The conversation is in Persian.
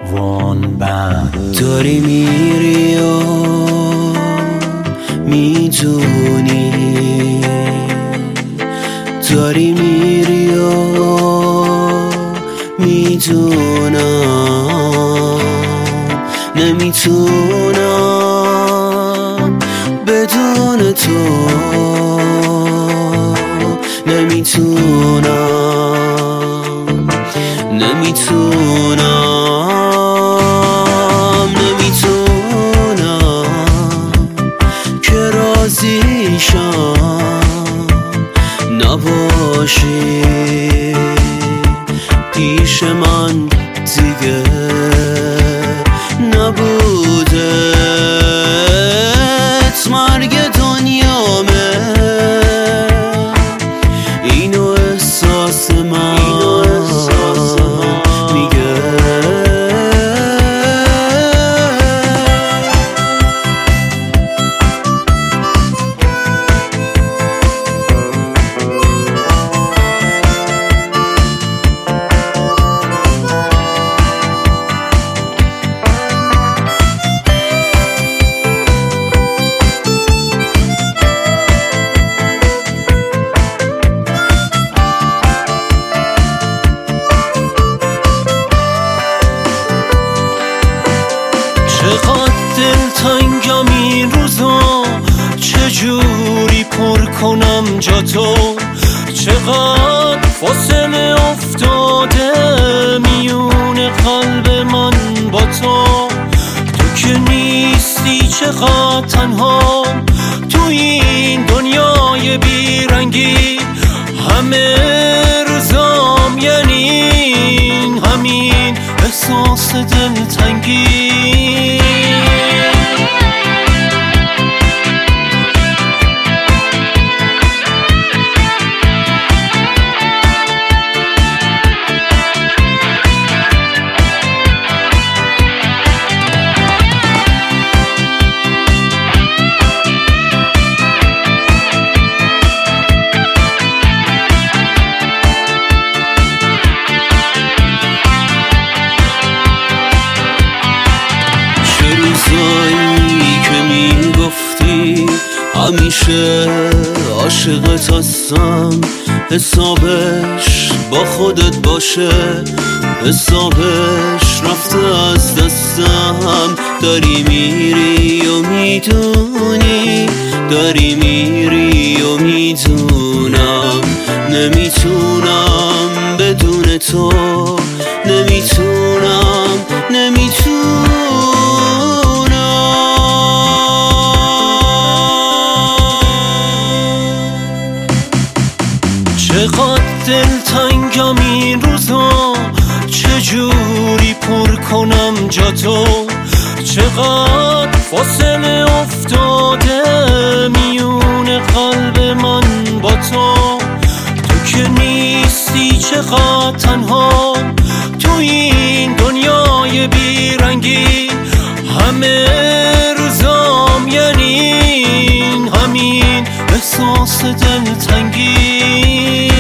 وان بند داری میری و میدونی، داری میری و میدونم نمیتونم بدون تو، نمیتونم که راضیشم نباشی پیش من دیگه، نبودت مرگ دنیامه، اینو احساس من میگه. چقدر دلتنگم این روزا، چجوری پر کنم جا تو، چقدر فاصله افتاده میون قلب من با تو، تو که نیستی چقدر تنها تو این دنیای بیرنگی، همه روزام یعنی همین احساس دلتنگی. روزایی که میگفتی همیشه عاشقت هستم، حسابش با خودت باشه، حسابش رفته از دستم، داری میری و میدونی، داری میری و میدونم نمیتونم بدون تو، نمیتونم چقدر دلتنگم این روزا، چجوری پر کنم جا تو، چقدر فاصله افتاده میون قلب من با تو، تو که نیستی چقدر تنها تو این دنیای بیرنگی، همه روزام یعنی همین احساس دلتنگی.